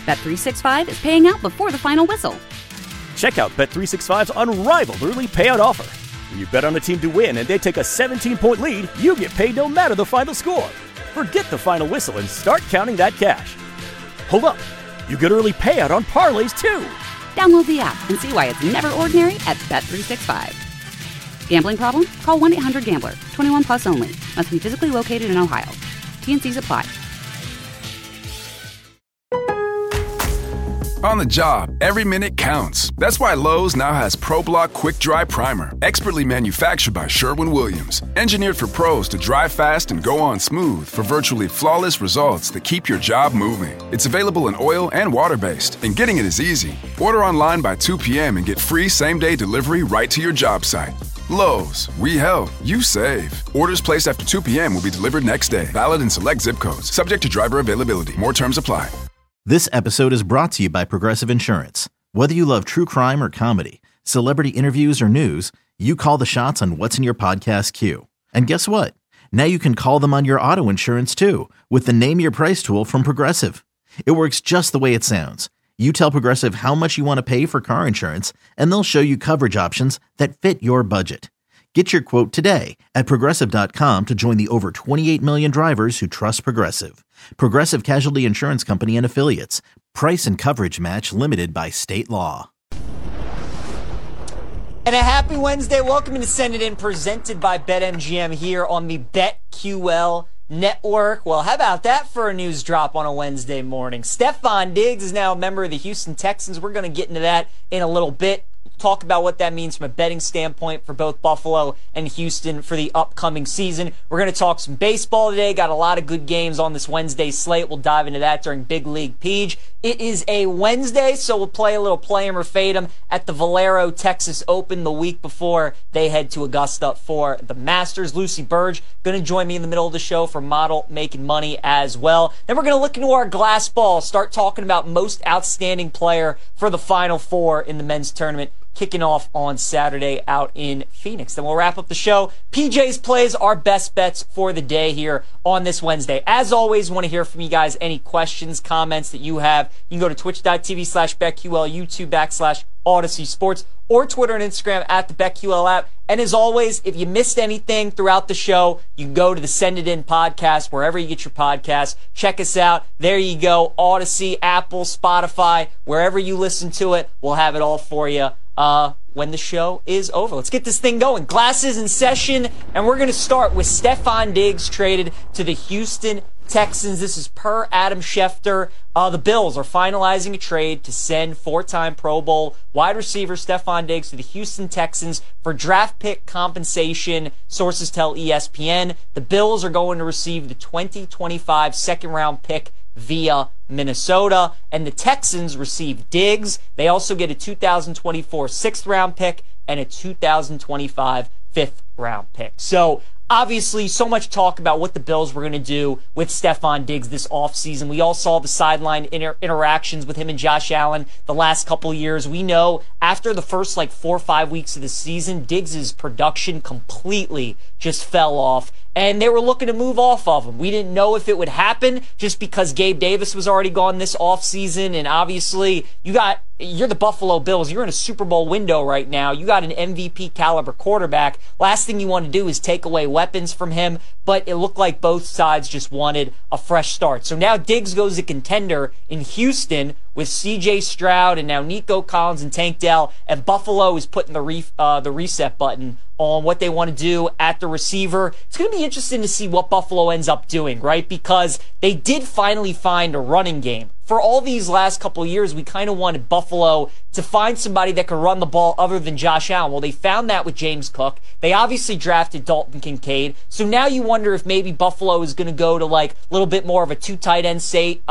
Bet365 is paying out before the final whistle. Check out Bet365's unrivaled early payout offer. When you bet on a team to win and they take a 17-point lead, you get paid no matter the final score. Forget the final whistle and start counting that cash. Hold up. You get early payout on parlays, too. Download the app and see why it's never ordinary at Bet365. Gambling problem? Call 1-800-GAMBLER. 21 plus only. Must be physically located in Ohio. T&Cs apply. On the job, every minute counts. That's why Lowe's now has ProBlock Quick Dry Primer, expertly manufactured by Sherwin-Williams. Engineered for pros to dry fast and go on smooth for virtually flawless results that keep your job moving. It's available in oil and water-based, and getting it is easy. Order online by 2 p.m. and get free same-day delivery right to your job site. Lowe's, we help, you save. Orders placed after 2 p.m. will be delivered next day. Valid in select zip codes. Subject to driver availability. More terms apply. This episode is brought to you by Progressive Insurance. Whether you love true crime or comedy, celebrity interviews or news, you call the shots on what's in your podcast queue. And guess what? Now you can call them on your auto insurance too with the Name Your Price tool from Progressive. It works just the way it sounds. You tell Progressive how much you want to pay for car insurance, and they'll show you coverage options that fit your budget. Get your quote today at Progressive.com to join the over 28 million drivers who trust Progressive. Progressive Casualty Insurance Company and Affiliates. Price and coverage match limited by state law. And a happy Wednesday. Welcome to Send It In, presented by BetMGM here on the BetQL Network. Well, how about that for a news drop on a Wednesday morning? Stefon Diggs is now a member of the Houston Texans. We're going to get into that in a little bit. Talk about what that means from a betting standpoint for both Buffalo and Houston for the upcoming season. We're going to talk some baseball today. Got a lot of good games on this Wednesday slate. We'll dive into that during Big League Peach. It is a Wednesday, so we'll play a little play 'em or fade 'em at the Valero Texas Open the week before they head to Augusta for the Masters. Lucy Burge going to join me in the middle of the show for Model Making Money as well. Then we're going to look into our glass ball, start talking about most outstanding player for the Final Four in the men's tournament, kicking off on Saturday out in Phoenix. Then we'll wrap up the show. PJ's plays our best bets for the day here on this Wednesday. As always, want to hear from you guys. Any questions, comments that you have, you can go to twitch.tv/BetQL, YouTube/Odyssey Sports, or Twitter and Instagram at the BetQL app. And as always, if you missed anything throughout the show, you can go to the Send It In podcast, wherever you get your podcasts. Check us out. There you go. Odyssey, Apple, Spotify, wherever you listen to it, we'll have it all for you when the show is over. Let's get this thing going. Glasses in session, and we're going to start with Stefon Diggs traded to the Houston Texans. This is per Adam Schefter. The Bills are finalizing a trade to send four-time Pro Bowl wide receiver Stefon Diggs to the Houston Texans for draft pick compensation. Sources tell ESPN the Bills are going to receive the 2025 second-round pick via Minnesota, and the Texans receive Diggs. They also get a 2024 sixth-round pick and a 2025 fifth-round pick. So obviously, so much talk about what the Bills were going to do with Stefon Diggs this offseason. We all saw the sideline interactions with him and Josh Allen the last couple years. We know after the first 4 or 5 weeks of the season, Diggs' production completely just fell off, and they were looking to move off of him. We didn't know if it would happen just because Gabe Davis was already gone this offseason, and obviously you're the Buffalo Bills. You're in a Super Bowl window right now. You got an MVP caliber quarterback. Last thing you want to do is take away weapons from him, but it looked like both sides just wanted a fresh start. So now Diggs goes to contender in Houston with C.J. Stroud and now Nico Collins and Tank Dell, and Buffalo is putting the reset button on what they want to do at the receiver. It's going to be interesting to see what Buffalo ends up doing, right? Because they did finally find a running game. For all these last couple of years, we kind of wanted Buffalo to find somebody that could run the ball other than Josh Allen. Well, they found that with James Cook. They obviously drafted Dalton Kincaid. So now you wonder if maybe Buffalo is going to go to a little bit more of a two tight end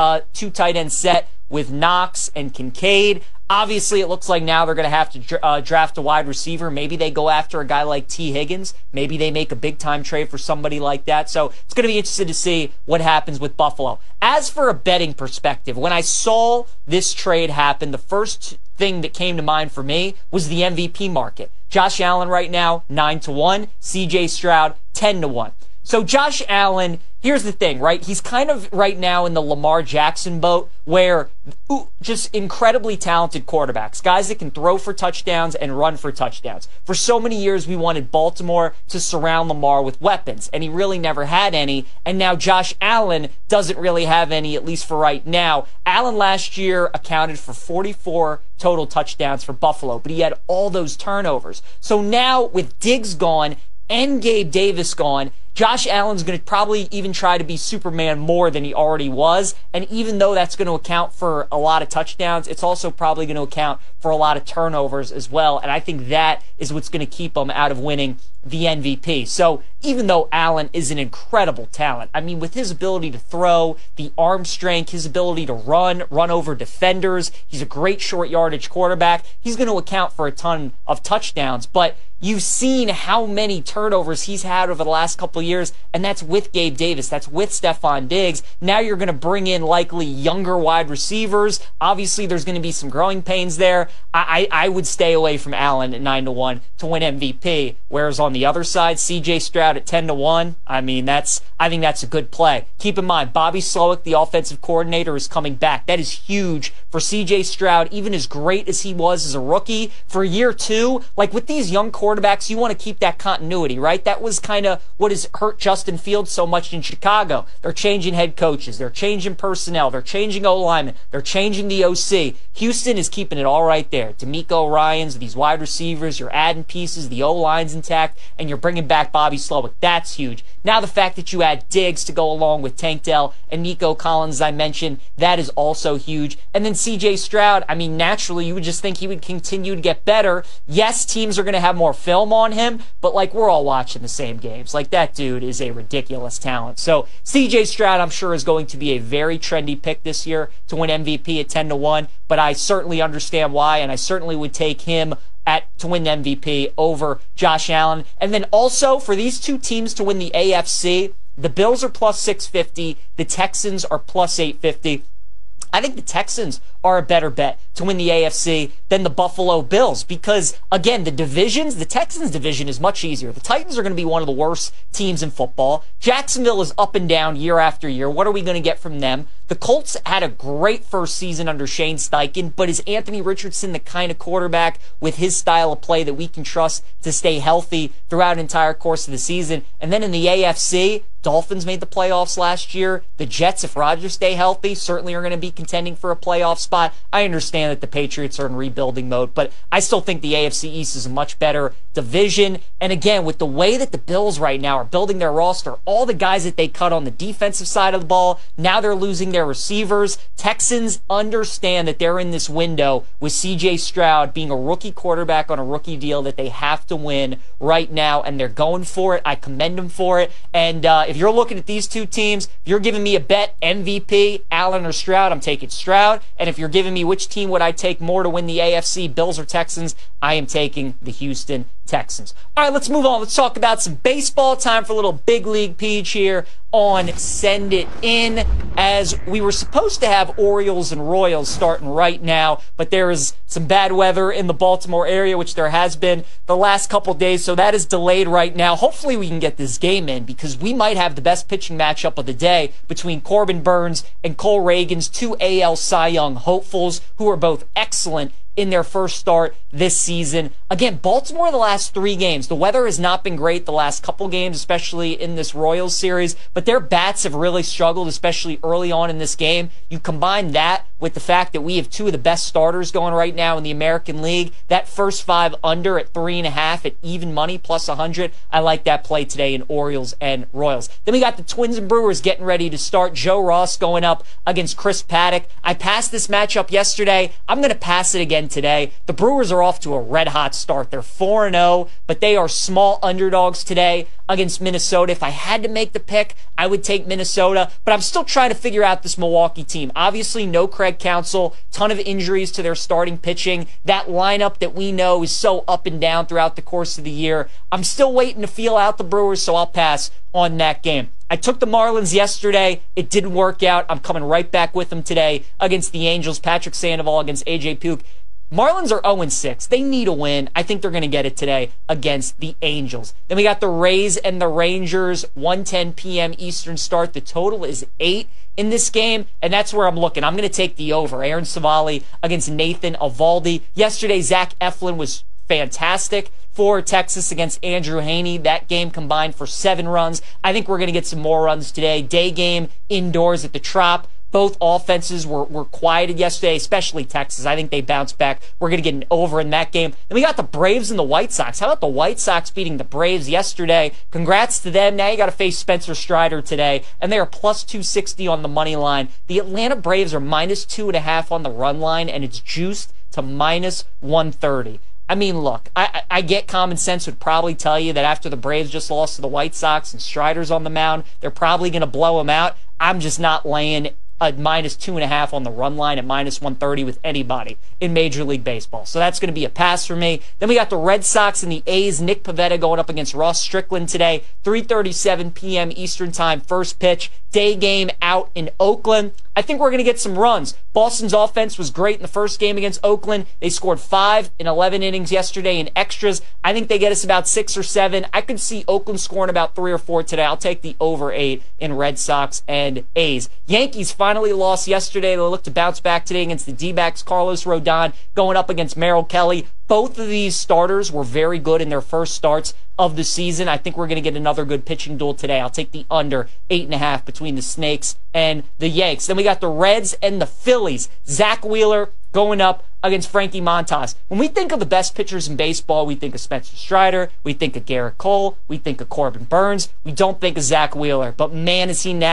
set with Knox and Kincaid. Obviously, it looks like now they're going to have to draft a wide receiver. Maybe they go after a guy like T. Higgins. Maybe they make a big-time trade for somebody like that. So it's going to be interesting to see what happens with Buffalo. As for a betting perspective, when I saw this trade happen, the first thing that came to mind for me was the MVP market. Josh Allen right now, 9-1. C.J. Stroud, 10-1. So Josh Allen, here's the thing, right? He's kind of right now in the Lamar Jackson boat where just incredibly talented quarterbacks, guys that can throw for touchdowns and run for touchdowns. For so many years, we wanted Baltimore to surround Lamar with weapons, and he really never had any. And now Josh Allen doesn't really have any, at least for right now. Allen last year accounted for 44 total touchdowns for Buffalo, but he had all those turnovers. So now with Diggs gone and Gabe Davis gone, Josh Allen's going to probably even try to be Superman more than he already was. And even though that's going to account for a lot of touchdowns, it's also probably going to account for a lot of turnovers as well. And I think that is what's going to keep him out of winning the MVP. So even though Allen is an incredible talent, I mean, with his ability to throw, the arm strength, his ability to run over defenders, he's a great short yardage quarterback. He's going to account for a ton of touchdowns, but you've seen how many turnovers he's had over the last couple of years, and that's with Gabe Davis. That's with Stefon Diggs. Now you're going to bring in likely younger wide receivers. Obviously, there's going to be some growing pains there. I would stay away from Allen at 9-1 to win MVP, whereas on the other side, C.J. Stroud at 10-1, I think that's a good play. Keep in mind, Bobby Slowick, the offensive coordinator, is coming back. That is huge for C.J. Stroud, even as great as he was as a rookie. For year two, like with these young quarterbacks, you want to keep that continuity, right? That was kind of what has hurt Justin Fields so much in Chicago. They're changing head coaches. They're changing personnel. They're changing O-linemen. They're changing the OC. Houston is keeping it all right there. DeMeco Ryans, these wide receivers, you're adding pieces, the O-line's intact, and you're bringing back Bobby Slowick. That's huge. Now the fact that you add Diggs to go along with Tank Dell and Nico Collins, as I mentioned, that is also huge. And then C.J. Stroud, I mean, naturally, you would just think he would continue to get better. Yes, teams are going to have more film on him, but like we're all watching the same games. Like that dude is a ridiculous talent. So C.J. Stroud, I'm sure, is going to be a very trendy pick this year to win MVP at 10-1, but I certainly understand why, and I certainly would take him to win the MVP over Josh Allen. And then also for these two teams to win the AFC, the Bills are plus 650, the Texans are plus 850. I think the Texans are a better bet to win the AFC than the Buffalo Bills because, again, the Texans division is much easier. The Titans are going to be one of the worst teams in football. Jacksonville is up and down year after year. What are we going to get from them? The Colts had a great first season under Shane Steichen, but is Anthony Richardson the kind of quarterback with his style of play that we can trust to stay healthy throughout an entire course of the season? And then in the AFC, Dolphins made the playoffs last year. The Jets, if Rodgers stay healthy, certainly are going to be contending for a playoff spot. I understand that the Patriots are in rebuilding mode, but I still think the AFC East is a much better division. And again, with the way that the Bills right now are building their roster, all the guys that they cut on the defensive side of the ball, now they're losing their receivers. Texans understand that they're in this window with C.J. Stroud being a rookie quarterback on a rookie deal that they have to win right now, and they're going for it. I commend them for it. And if you're looking at these two teams, if you're giving me a bet, MVP, Allen or Stroud, I'm taking Stroud. And if you're giving me which team would I take more to win the AFC, Bills or Texans, I am taking the Houston Texans. All right, let's move on. Let's talk about some baseball. Time for a little big league peach here on Send It In, as we were supposed to have Orioles and Royals starting right now, but there is some bad weather in the Baltimore area, which there has been the last couple days, so that is delayed right now. Hopefully we can get this game in because we might have the best pitching matchup of the day between Corbin Burns and Cole Reagans, two AL Cy Young hopefuls who are both excellent in their first start this season. Again, Baltimore the last 3 games. The weather has not been great the last couple games, especially in this Royals series, but their bats have really struggled, especially early on in this game. You combine that with the fact that we have 2 of the best starters going right now in the American League. That first 5 under at 3.5 at even money plus 100. I like that play today in Orioles and Royals. Then we got the Twins and Brewers getting ready to start. Joe Ross going up against Chris Paddock. I passed this matchup yesterday. I'm going to pass it again today. The Brewers are off to a red-hot start. They're 4-0, but they are small underdogs today against Minnesota. If I had to make the pick, I would take Minnesota, but I'm still trying to figure out this Milwaukee team. Obviously, no Craig Counsell, ton of injuries to their starting pitching. That lineup that we know is so up and down throughout the course of the year. I'm still waiting to feel out the Brewers, so I'll pass on that game. I took the Marlins yesterday. It didn't work out. I'm coming right back with them today against the Angels. Patrick Sandoval against AJ Puk. Marlins are 0-6. They need a win. I think they're going to get it today against the Angels. Then we got the Rays and the Rangers, 1:10 p.m. Eastern start. The total is 8 in this game, and that's where I'm looking. I'm going to take the over. Aaron Savali against Nathan Eovaldi. Yesterday, Zach Eflin was fantastic for Texas against Andrew Heaney. That game combined for 7 runs. I think we're going to get some more runs today. Day game indoors at the Trop. Both offenses were quieted yesterday, especially Texas. I think they bounced back. We're going to get an over in that game. Then we got the Braves and the White Sox. How about the White Sox beating the Braves yesterday? Congrats to them. Now you got to face Spencer Strider today, and they are plus 260 on the money line. The Atlanta Braves are minus 2.5 on the run line, and it's juiced to minus 130. I mean, look, I get common sense would probably tell you that after the Braves just lost to the White Sox and Strider's on the mound, they're probably going to blow him out. I'm just not laying a minus 2.5 on the run line at minus 130 with anybody in Major League Baseball. So that's going to be a pass for me. Then we got the Red Sox and the A's. Nick Pivetta going up against Ross Strickland today, 3:37 p.m. Eastern Time, first pitch. Day game out in Oakland. I think we're going to get some runs. Boston's offense was great in the first game against Oakland. They scored 5 in 11 innings yesterday in extras. I think they get us about 6 or 7. I could see Oakland scoring about 3 or 4 today. I'll take the over 8 in Red Sox and A's. Yankees finally lost yesterday. They'll look to bounce back today against the D-backs. Carlos Rodon going up against Merrill Kelly. Both of these starters were very good in their first starts of the season. I think we're going to get another good pitching duel today. I'll take the under 8.5 between the Snakes and the Yanks. Then we got the Reds and the Phillies. Zach Wheeler going up against Frankie Montas. When we think of the best pitchers in baseball, we think of Spencer Strider, we think of Garrett Cole, we think of Corbin Burns, we don't think of Zach Wheeler. But man, is he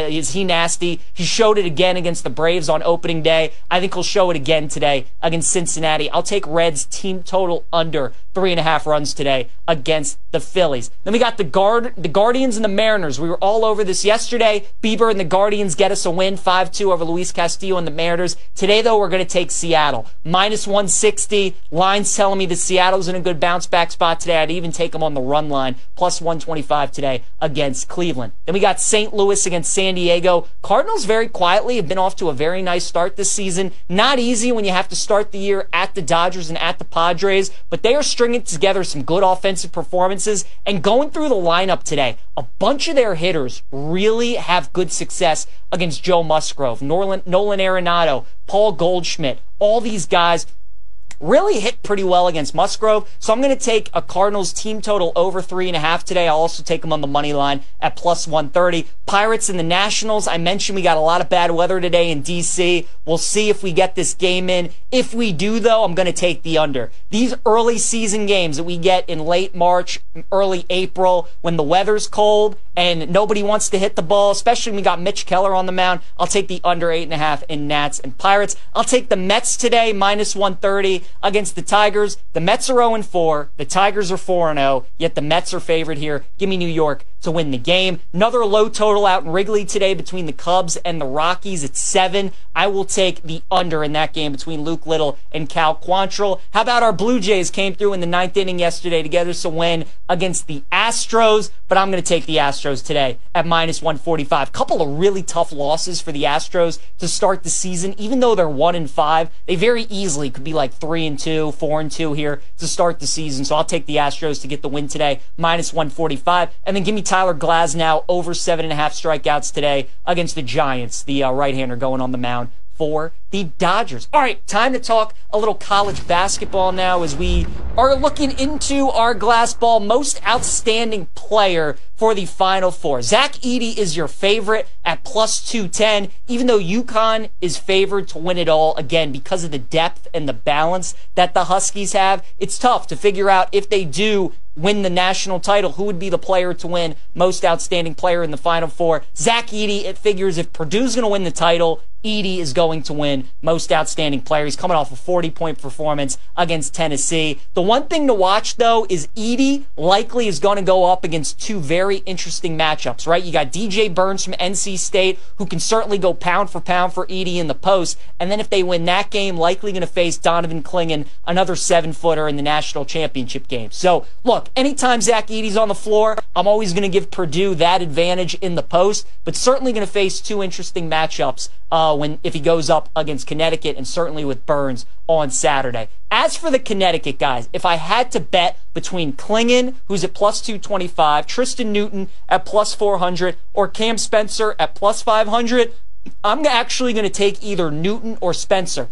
nasty. He showed it again against the Braves on opening day. I think he'll show it again today against Cincinnati. I'll take Reds team total under 3.5 runs today against the Phillies. Then we got the Guardians and the Mariners. We were all over this yesterday. Bieber and the Guardians get us a win, 5-2 over Luis Castillo and the Mariners. Today, though, we're going to take Seattle. Minus 160. Line's telling me that Seattle's in a good bounce back spot today. I'd even take them on the run line. Plus 125 today against Cleveland. Then we got St. Louis against San Diego. Cardinals very quietly have been off to a very nice start this season. Not easy when you have to start the year at the Dodgers and at the Padres, but they are stringing together some good offensive performances. And going through the lineup today, a bunch of their hitters really have good success against Joe Musgrove, Nolan Arenado, Paul Goldschmidt. All these guys really hit pretty well against Musgrove. So I'm going to take a Cardinals team total over 3.5 today. I'll also take them on the money line at plus 130. Pirates and the Nationals. I mentioned we got a lot of bad weather today in D.C. We'll see if we get this game in. If we do, though, I'm going to take the under. These early season games that we get in late March, early April, when the weather's cold and nobody wants to hit the ball, especially when we got Mitch Keller on the mound, I'll take the under 8.5 in Nats and Pirates. I'll take the Mets today, minus 130 against the Tigers. The Mets are 0-4. The Tigers are 4-0, yet the Mets are favored here. Give me New York to win the game. Another low total out in Wrigley today between the Cubs and the Rockies at 7. I will take the under in that game between Luke Little and Cal Quantrill. How about our Blue Jays came through in the 9th inning yesterday to get us a win against the Astros, but I'm going to take the Astros today at minus 145. Couple of really tough losses for the Astros to start the season. Even though they're 1-5, they very easily could be like 3-2, 4-2 here to start the season. So I'll take the Astros to get the win today, minus 145. And then give me Tyler Glasnow over 7.5 strikeouts today against the Giants, the right-hander going on the mound for the Dodgers. All right, time to talk a little college basketball now as we are looking into our glass ball most outstanding player for the Final Four. Zach Edey is your favorite at plus 210, even though UConn is favored to win it all. Again, because of the depth and the balance that the Huskies have, it's tough to figure out if they do win the national title, who would be the player to win most outstanding player in the Final Four. Zach Edey, it figures if Purdue's going to win the title, Edey is going to win most outstanding player. He's coming off a 40-point performance against Tennessee. The one thing to watch, though, is Edey likely is going to go up against two very interesting matchups, right? You got DJ Burns from NC State, who can certainly go pound for Edey in the post. And then if they win that game, likely going to face Donovan Clingan, another 7-footer in the national championship game. So, look, anytime Zach Edey's on the floor, I'm always going to give Purdue that advantage in the post, but certainly going to face two interesting matchups if he goes up against Connecticut, and certainly with Burns on Saturday. As for the Connecticut guys, if I had to bet between Clingan, who's at plus 225, Tristan Newton at plus 400, or Cam Spencer at plus 500, I'm actually going to take either Newton or Spencer.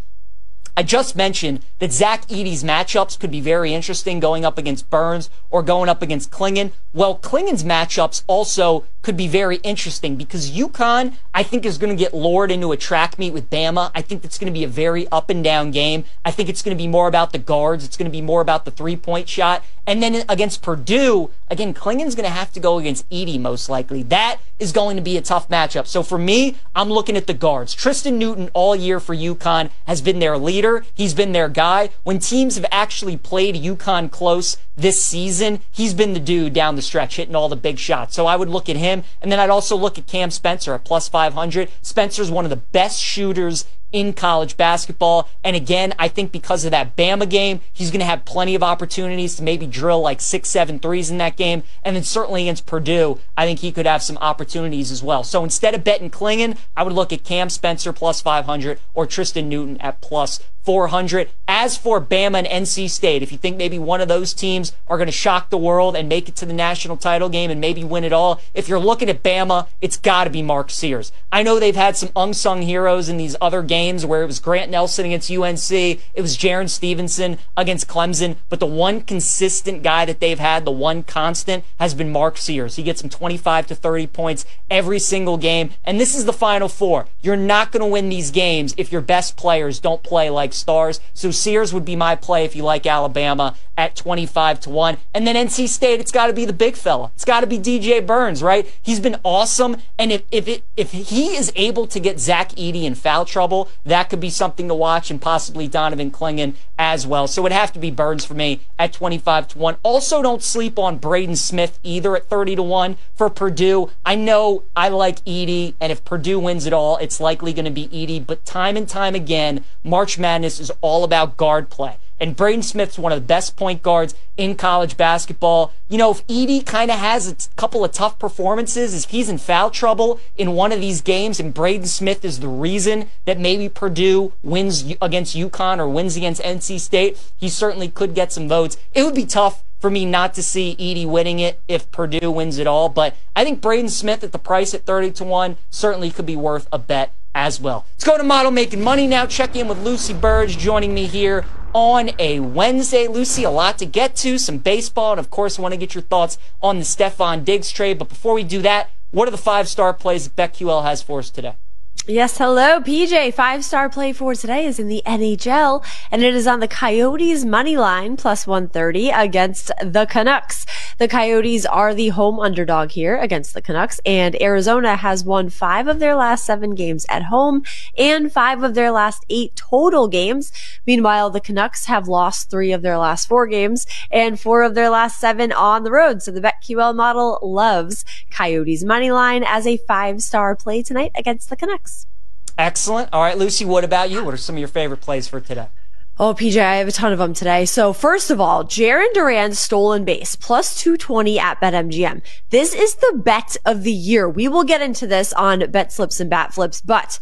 I just mentioned that Zach Edey's matchups could be very interesting going up against Burns or going up against Clingan. Well, Clingan's matchups also could be very interesting because UConn, I think, is going to get lured into a track meet with Bama. I think it's going to be a very up and down game. I think it's going to be more about the guards. It's going to be more about the three-point shot. And then against Purdue, again, Clingan's going to have to go against Edey most likely. That is going to be a tough matchup. So for me, I'm looking at the guards. Tristan Newton all year for UConn has been their leader. He's been their guy. When teams have actually played UConn close this season, he's been the dude down the stretch hitting all the big shots. So I would look at him. And then I'd also look at Cam Spencer at plus 500. Spencer's one of the best shooters in college basketball. And again, I think because of that Bama game, he's going to have plenty of opportunities to maybe drill like 6-7 threes in that game. And then certainly against Purdue, I think he could have some opportunities as well. So instead of betting Clingan, I would look at Cam Spencer plus 500 or Tristan Newton at plus 400. As for Bama and NC State, if you think maybe one of those teams are going to shock the world and make it to the national title game and maybe win it all, if you're looking at Bama, it's got to be Mark Sears. I know they've had some unsung heroes in these other games where it was Grant Nelson against UNC, it was Jaron Stevenson against Clemson, but the one consistent guy that they've had, the one constant, has been Mark Sears. He gets them 25 to 30 points every single game, and this is the Final Four. You're not going to win these games if your best players don't play like stars. So Sears would be my play if you like Alabama at 25 to 1. And then NC State, it's got to be the big fella. It's got to be DJ Burns, right? He's been awesome. And if he is able to get Zach Edey in foul trouble, that could be something to watch, and possibly Donovan Clingan as well. So it'd have to be Burns for me at 25 to 1. Also, don't sleep on Braden Smith either at 30 to 1 for Purdue. I know I like Edey, and if Purdue wins it all, it's likely going to be Edey. But time and time again, March Madness is all about guard play. And Braden Smith's one of the best point guards in college basketball. You know, if Edey kind of has a couple of tough performances, if he's in foul trouble in one of these games and Braden Smith is the reason that maybe Purdue wins against UConn or wins against NC State, he certainly could get some votes. It would be tough for me not to see Edey winning it if Purdue wins it all. But I think Braden Smith at the price at 30 to 1 certainly could be worth a bet as well. Let's go to Model Making Money now. Check in with Lucy Burge joining me here on a Wednesday. Lucy, a lot to get to, some baseball, and of course I want to get your thoughts on the Stefon Diggs trade. But before we do that, what are the 5-star plays that BetQL has for us today? Yes, hello, PJ. 5-star play for today is in the NHL, and it is on the Coyotes money line, plus 130 against the Canucks. The Coyotes are the home underdog here against the Canucks, and Arizona has won 5 of their last 7 games at home and 5 of their last 8 total games. Meanwhile, the Canucks have lost 3 of their last 4 games and 4 of their last 7 on the road. So the BetQL model loves Coyotes money line as a 5-star play tonight against the Canucks. Excellent. All right, Lucy, what about you? What are some of your favorite plays for today? Oh, PJ, I have a ton of them today. So first of all, Jarren Duran's stolen base, plus 220 at BetMGM. This is the bet of the year. We will get into this on Bet Slips and Bat Flips, but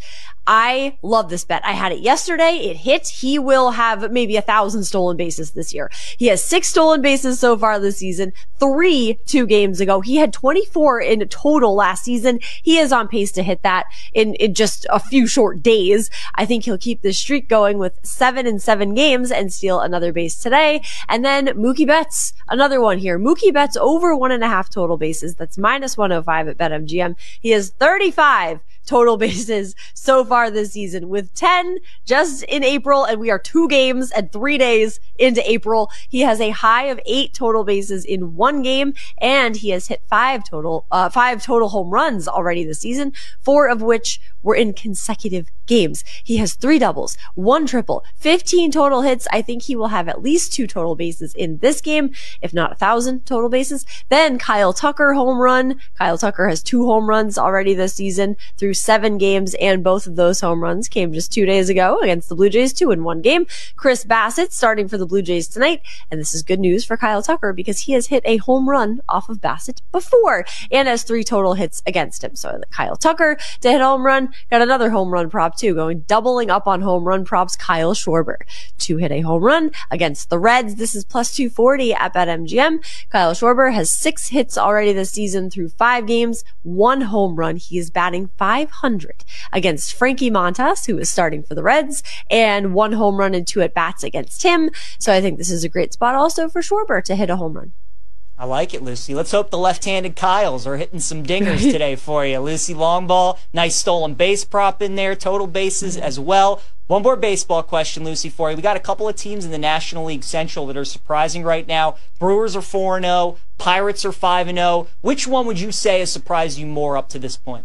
I love this bet. I had it yesterday. It hit. He will have maybe 1,000 stolen bases this year. He has 6 stolen bases so far this season, 3 2 games ago. He had 24 in total last season. He is on pace to hit that in just a few short days. I think he'll keep this streak going with 7 in 7 games and steal another base today. And then Mookie Betts, another one here. Mookie Betts over 1.5 total bases. That's minus 105 at BetMGM. He has 35 total bases so far this season, with 10 just in April, and we are 2 games and 3 days into April. He has a high of 8 total bases in 1 game, and he has hit 5 total home runs already this season, 4 of which were in consecutive games. He has 3 doubles, 1 triple, 15 total hits. I think he will have at least 2 total bases in this game, if not 1,000 total bases. Then Kyle Tucker home run. Kyle Tucker has 2 home runs already this season through 7 games, and both of those home runs came just 2 days ago against the Blue Jays, 2 in 1 game. Chris Bassett starting for the Blue Jays tonight, and this is good news for Kyle Tucker because he has hit a home run off of Bassett before and has 3 total hits against him. So Kyle Tucker to hit a home run, Got another home run prop too, doubling up on home run props. Kyle Schwarber to hit a home run against the Reds. This is plus 240 at BetMGM. Kyle Schwarber has 6 hits already this season through 5 games, 1 home run. He is batting .500 against Frankie Montas, who is starting for the Reds, and 1 home run and 2 at-bats against him. So I think this is a great spot also for Schwarber to hit a home run. I like it, Lucy. Let's hope the left-handed Kyles are hitting some dingers today for you. Lucy, long ball, nice stolen base prop in there, total bases as well. One more baseball question, Lucy, for you. We got a couple of teams in the National League Central that are surprising right now. Brewers are 4-0, Pirates are 5-0. Which one would you say has surprised you more up to this point?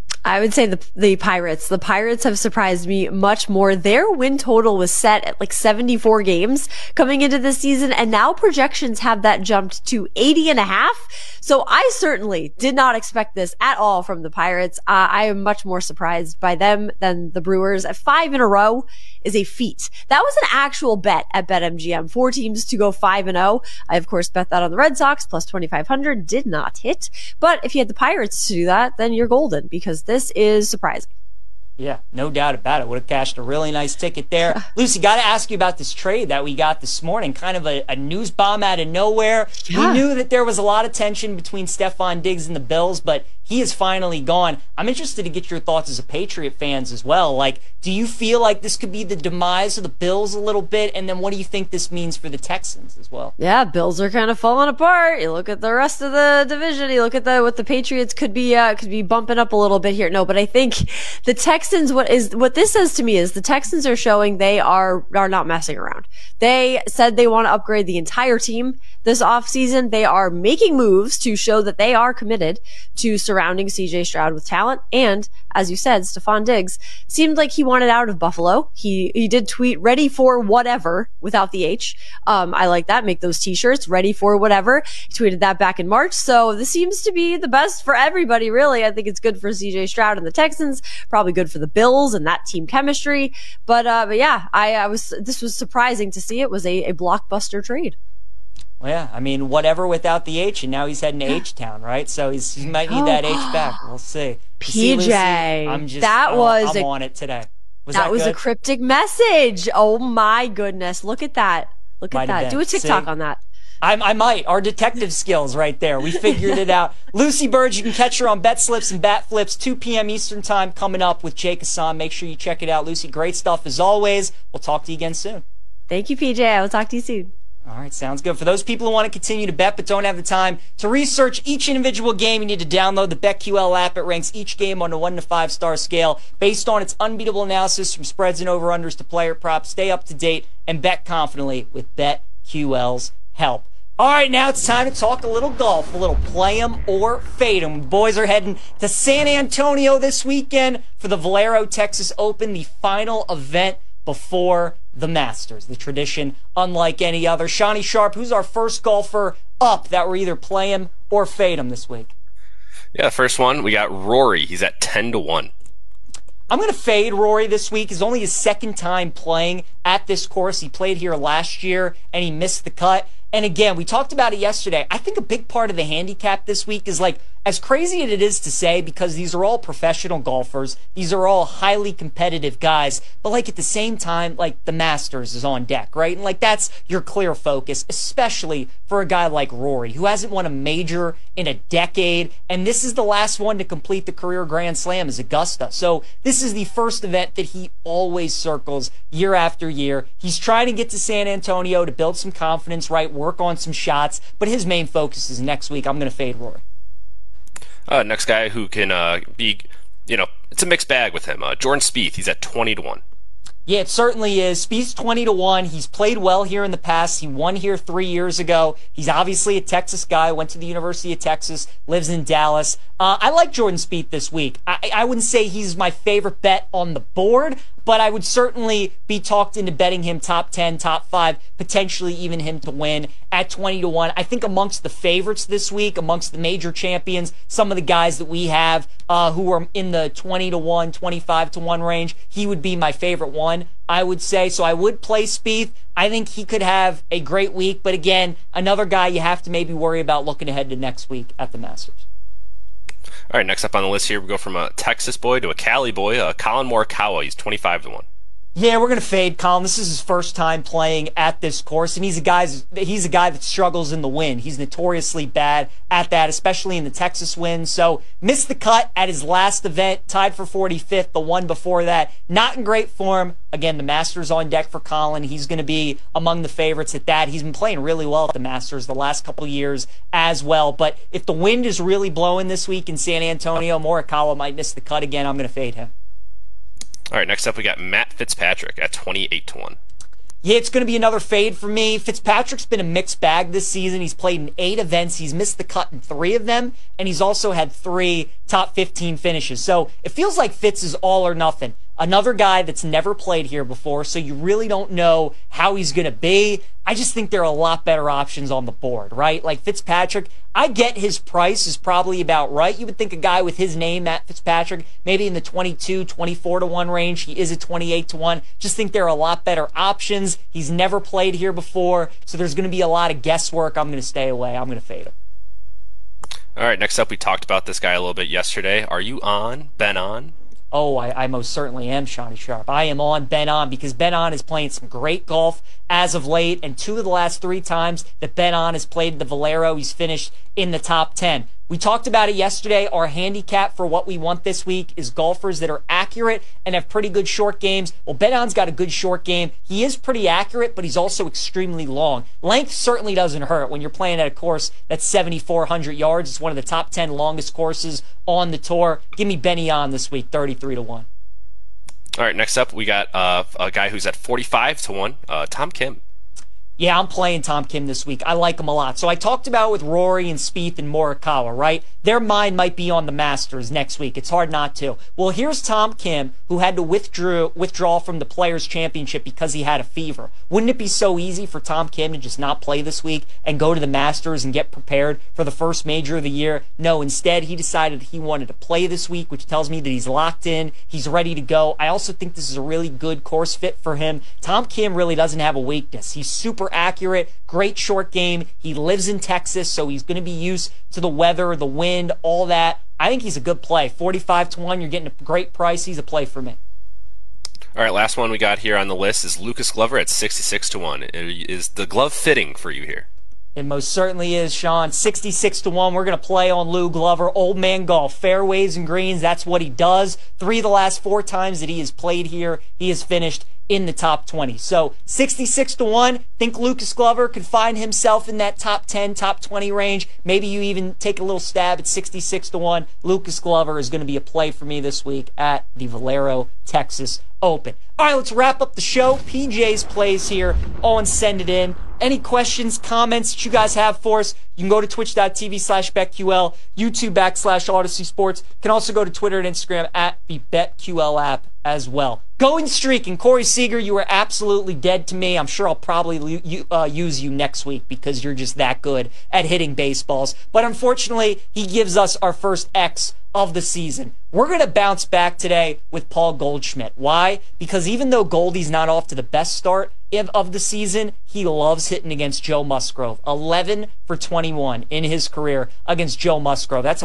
I would say the Pirates. The Pirates have surprised me much more. Their win total was set at like 74 games coming into this season, and now projections have that jumped to 80.5. So I certainly did not expect this at all from the Pirates. I am much more surprised by them than the Brewers. At 5 in a row is a feat. That was an actual bet at BetMGM. 4 teams to go 5-0. I, of course, bet that on the Red Sox, plus 2,500. Did not hit. But if you had the Pirates to do that, then you're golden, because this is surprising. Yeah, no doubt about it. Would have cashed a really nice ticket there. Lucy, got to ask you about this trade that we got this morning. Kind of a news bomb out of nowhere. Yeah. We knew that there was a lot of tension between Stefon Diggs and the Bills, but he is finally gone. I'm interested to get your thoughts as a Patriot fans as well. Like, do you feel like this could be the demise of the Bills a little bit? And then what do you think this means for the Texans as well? Yeah, Bills are kind of falling apart. You look at the rest of the division. You look at what the Patriots could be bumping up a little bit here. No, but I think the Texans, what this says to me is the Texans are showing they are not messing around. They said they want to upgrade the entire team this offseason. They are making moves to show that they are committed to surrounding CJ Stroud with talent. And as you said, Stefon Diggs seemed like he wanted out of Buffalo. He did tweet ready for whatever without the H. I like that. Make those t-shirts ready for whatever. He tweeted that back in March. So this seems to be the best for everybody, really. I think it's good for CJ Stroud and the Texans, probably good for the Bills and that team chemistry. But yeah, this was surprising to see. It was a blockbuster trade. Well, yeah, I mean, whatever without the H, and now he's heading to H-Town, right? So he might need that H back. We'll see. PJ, I'm on it today. That was a cryptic message. Oh my goodness. Look at that. Do a TikTok on that. I might. Our detective skills right there. We figured it out. Lucy Burge, you can catch her on Bet Slips and Bat Flips, 2 p.m. Eastern Time coming up with Jake Hassan. Make sure you check it out. Lucy, great stuff as always. We'll talk to you again soon. Thank you, PJ. I will talk to you soon. All right, sounds good. For those people who want to continue to bet but don't have the time to research each individual game, you need to download the BetQL app. It ranks each game on a 1 to 5 star scale based on its unbeatable analysis from spreads and over-unders to player props. Stay up to date and bet confidently with BetQL's help. All right, now it's time to talk a little golf, a little play 'em or fade 'em. Boys are heading to San Antonio this weekend for the Valero Texas Open, the final event before the Masters. The tradition unlike any other. Shawnee Sharp, who's our first golfer up that we're either play him or fade him this week? Yeah, first one, we got Rory. He's at 10-1. I'm going to fade Rory this week. It's only his second time playing at this course. He played here last year, and he missed the cut. And again, we talked about it yesterday. I think a big part of the handicap this week is like, as crazy as it is to say, because these are all professional golfers, these are all highly competitive guys, but like at the same time, like the Masters is on deck, right? And like that's your clear focus, especially for a guy like Rory, who hasn't won a major in a decade, and this is the last one to complete the career Grand Slam is Augusta. So this is the first event that he always circles year after year. He's trying to get to San Antonio to build some confidence, right? Work on some shots, but his main focus is next week. I'm going to fade Rory. Next guy who can be, it's a mixed bag with him. Jordan Spieth, he's at 20-1. Yeah, it certainly is. Spieth's 20-1. He's played well here in the past. He won here 3 years ago. He's obviously a Texas guy, went to the University of Texas, lives in Dallas. I like Jordan Spieth this week. I wouldn't say he's my favorite bet on the board, but I would certainly be talked into betting him top 10, top 5, potentially even him to win at 20-1. I think amongst the favorites this week, amongst the major champions, some of the guys that we have who are in the 20-1, 25-1 range, he would be my favorite one, I would say. So I would play Spieth. I think he could have a great week, but again, another guy you have to maybe worry about looking ahead to next week at the Masters. All right, next up on the list here, we go from a Texas boy to a Cali boy, Colin Morikawa. He's 25-1. Yeah, we're going to fade Colin. This is his first time playing at this course, and he's a guy that struggles in the wind. He's notoriously bad at that, especially in the Texas wind. So missed the cut at his last event, tied for 45th, the one before that. Not in great form. Again, the Masters on deck for Colin. He's going to be among the favorites at that. He's been playing really well at the Masters the last couple of years as well. But if the wind is really blowing this week in San Antonio, Morikawa might miss the cut again. I'm going to fade him. All right, next up we got Matt Fitzpatrick at 28-1. Yeah, it's going to be another fade for me. Fitzpatrick's been a mixed bag this season. He's played in 8 events. He's missed the cut in 3 of them, and he's also had 3 top 15 finishes. So it feels like Fitz is all or nothing. Another guy that's never played here before, so you really don't know how he's going to be. I just think there are a lot better options on the board, right? Like Fitzpatrick, I get his price is probably about right. You would think a guy with his name, Matt Fitzpatrick, maybe in the 22, 24-1 range. He is at 28-1. Just think there are a lot better options. He's never played here before, so there's going to be a lot of guesswork. I'm going to stay away. I'm going to fade him. All right, next up we talked about this guy a little bit yesterday. Are you on Ben On? Oh, I most certainly am, Shawnee Sharp. I am on Ben On because Ben On is playing some great golf as of late, and 2 of the last 3 times that Ben On has played the Valero, he's finished in the top 10. We talked about it yesterday. Our handicap for what we want this week is golfers that are accurate and have pretty good short games. Well, Ben On's got a good short game. He is pretty accurate, but he's also extremely long. Length certainly doesn't hurt when you're playing at a course that's 7,400 yards. It's one of the top 10 longest courses on the tour. Give me Benny On this week, 33-1. All right, next up we got a guy who's at 45-1, Tom Kim. Yeah, I'm playing Tom Kim this week. I like him a lot. So I talked about with Rory and Spieth and Morikawa, right? Their mind might be on the Masters next week. It's hard not to. Well, here's Tom Kim, who had to withdraw from the Players' Championship because he had a fever. Wouldn't it be so easy for Tom Kim to just not play this week and go to the Masters and get prepared for the first major of the year? No, instead, he decided he wanted to play this week, which tells me that he's locked in. He's ready to go. I also think this is a really good course fit for him. Tom Kim really doesn't have a weakness. He's super accurate, great short game. He lives in Texas, so he's going to be used to the weather, the wind, all that. I think he's a good play. 45-1, you're getting a great price. He's a play for me. All right, last one we got here on the list is Lucas Glover at 66-1. Is the glove fitting for you here? It most certainly is, Sean. 66-1. We're going to play on Lou Glover. Old man golf. Fairways and greens. That's what he does. 3 of the last 4 times that he has played here, he has finished in the top 20. So 66-1. Think Lucas Glover could find himself in that top 10, top 20 range. Maybe you even take a little stab at 66-1. Lucas Glover is going to be a play for me this week at the Valero Texas Open. All right, let's wrap up the show. PJ's plays here on Send It In. Any questions, comments that you guys have for us, you can go to twitch.tv/BetQL, YouTube /Odyssey Sports. You can also go to Twitter and Instagram at the BetQL app as well. Going streaking. Corey Seager, you are absolutely dead to me. I'm sure I'll probably use you next week because you're just that good at hitting baseballs. But unfortunately, he gives us our first X of the season. We're going to bounce back today with Paul Goldschmidt. Why? Because even though Goldie's not off to the best start of the season, he loves hitting against Joe Musgrove. 11 for 21 in his career against Joe Musgrove. That's a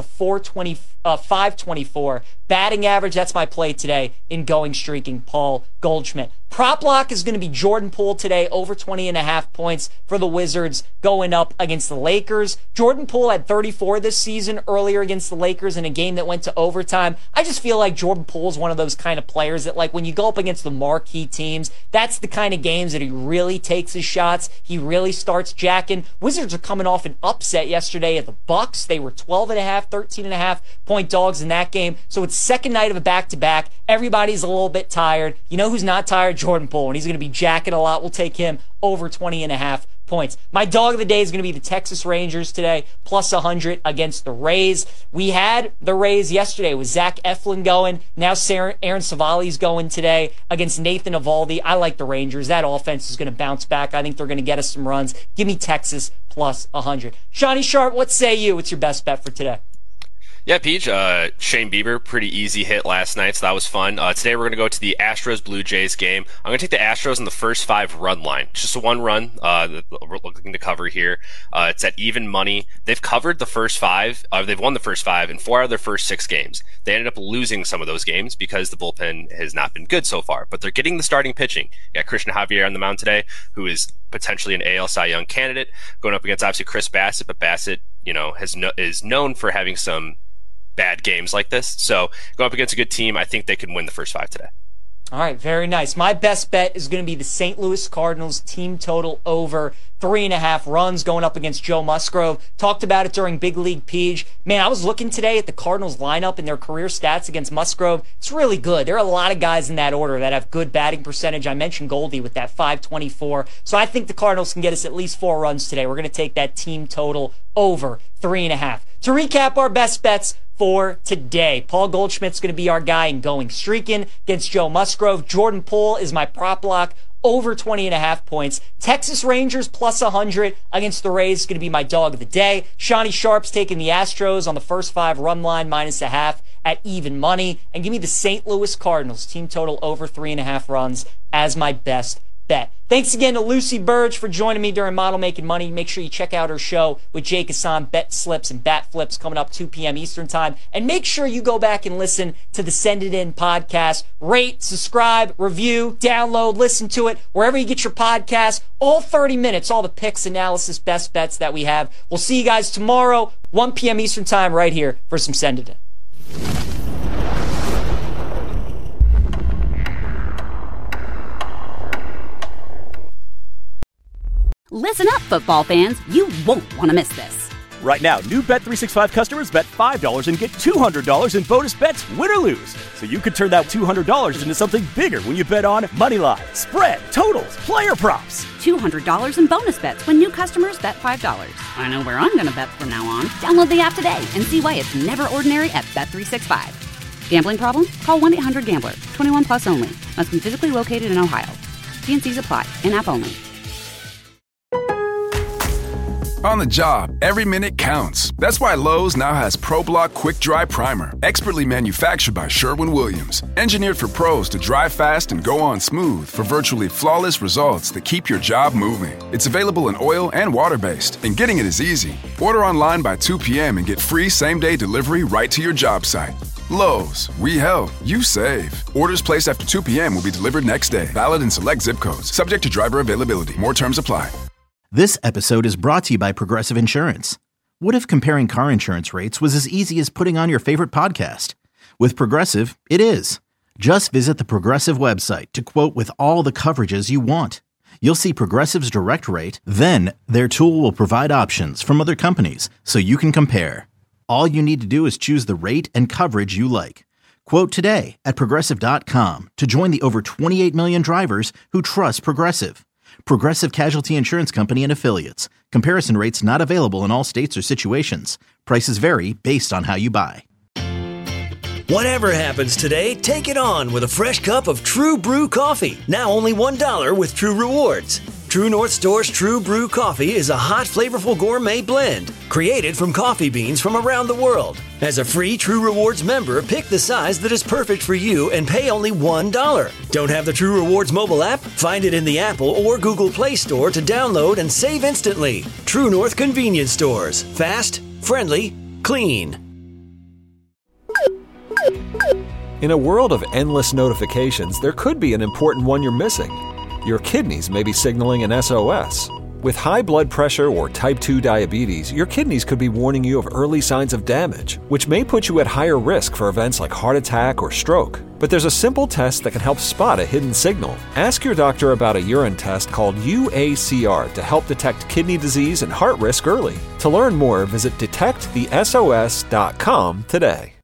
524 batting average. That's my play today in Going Streaking, Paul Goldschmidt. Prop lock is going to be Jordan Poole today, over 20.5 points for the Wizards going up against the Lakers. Jordan Poole had 34 this season earlier against the Lakers in a game that went to overtime. I just feel like Jordan Poole is one of those kind of players that, like, when you go up against the marquee teams, that's the kind of games that he really takes his shots. He really starts jacking. Wizards are coming off an upset yesterday at the Bucks. They were 12.5, 13.5 point dogs in that game. So it's second night of a back-to-back. Everybody's a little bit tired. You know who's not tired? Jordan Poole, and he's going to be jacking a lot. We'll take him over 20.5 points. My dog of the day is going to be the Texas Rangers today, plus 100 against the Rays. We had the Rays yesterday with Zach Eflin going. Now Aaron Savali's going today against Nathan Eovaldi. I like the Rangers. That offense is going to bounce back. I think they're going to get us some runs. Give me Texas plus 100. Shawnee Sharp, what say you? What's your best bet for today? Yeah, Peach, Shane Bieber, pretty easy hit last night, so that was fun. Today we're going to go to the Astros-Blue Jays game. I'm going to take the Astros in the first 5 run line. Just a 1 run that we're looking to cover here. It's at even money. They've covered the first 5. They've won the first 5 in 4 out of their first 6 games. They ended up losing some of those games because the bullpen has not been good so far, but they're getting the starting pitching. You got Christian Javier on the mound today, who is potentially an AL Cy Young candidate, going up against obviously Chris Bassett, but Bassett, is known for having some bad games like this. So going up against a good team, I think they can win the first 5 today. All right, very nice. My best bet is going to be the St. Louis Cardinals team total over 3.5 runs going up against Joe Musgrove. Talked about it during Big League Peach. Man, I was looking today at the Cardinals lineup and their career stats against Musgrove. It's really good. There are a lot of guys in that order that have good batting percentage. I mentioned Goldie with that .524. So I think the Cardinals can get us at least 4 runs today. We're going to take that team total over 3.5. To recap our best bets for today, Paul Goldschmidt's going to be our guy in going streaking against Joe Musgrove. Jordan Poole is my prop lock over 20.5 points. Texas Rangers plus 100 against the Rays is going to be my dog of the day. Shawnee Sharp's taking the Astros on the first 5 run line -0.5 at even money. And give me the St. Louis Cardinals team total over 3.5 runs as my best bet. Thanks again to Lucy Burge for joining me during Model Making Money. Make sure you check out her show with Jake Hassan, Bet Slips and Bat Flips, coming up 2 p.m. Eastern Time. And make sure you go back and listen to the Send It In podcast. Rate, subscribe, review, download, listen to it wherever you get your podcasts. All 30 minutes, all the picks, analysis, best bets that we have. We'll see you guys tomorrow, 1 p.m. Eastern Time, right here for some Send It In. Listen up, football fans. You won't want to miss this. Right now, new Bet365 customers bet $5 and get $200 in bonus bets, win or lose. So you could turn that $200 into something bigger when you bet on money line, spread, totals, player props. $200 in bonus bets when new customers bet $5. I know where I'm going to bet from now on. Download the app today and see why it's never ordinary at Bet365. Gambling problem? Call 1-800-GAMBLER. 21 plus only. Must be physically located in Ohio. T&Cs apply. In-app only. On the job, every minute counts. That's why Lowe's now has ProBlock Quick Dry Primer, expertly manufactured by Sherwin-Williams. Engineered for pros to dry fast and go on smooth for virtually flawless results that keep your job moving. It's available in oil and water-based, and getting it is easy. Order online by 2 p.m. and get free same-day delivery right to your job site. Lowe's, we help, you save. Orders placed after 2 p.m. will be delivered next day. Valid in select zip codes. Subject to driver availability. More terms apply. This episode is brought to you by Progressive Insurance. What if comparing car insurance rates was as easy as putting on your favorite podcast? With Progressive, it is. Just visit the Progressive website to quote with all the coverages you want. You'll see Progressive's direct rate, then their tool will provide options from other companies so you can compare. All you need to do is choose the rate and coverage you like. Quote today at Progressive.com to join the over 28 million drivers who trust Progressive. Progressive Casualty Insurance Company and Affiliates. Comparison rates not available in all states or situations. Prices vary based on how you buy. Whatever happens today, take it on with a fresh cup of True Brew coffee. Now only $1 with True Rewards. True North Store's True Brew coffee is a hot, flavorful gourmet blend created from coffee beans from around the world. As a free True Rewards member, pick the size that is perfect for you and pay only $1. Don't have the True Rewards mobile app? Find it in the Apple or Google Play Store to download and save instantly. True North Convenience Stores. Fast, friendly, clean. In a world of endless notifications, there could be an important one you're missing. Your kidneys may be signaling an SOS. With high blood pressure or type 2 diabetes, your kidneys could be warning you of early signs of damage, which may put you at higher risk for events like heart attack or stroke. But there's a simple test that can help spot a hidden signal. Ask your doctor about a urine test called UACR to help detect kidney disease and heart risk early. To learn more, visit detectthesos.com today.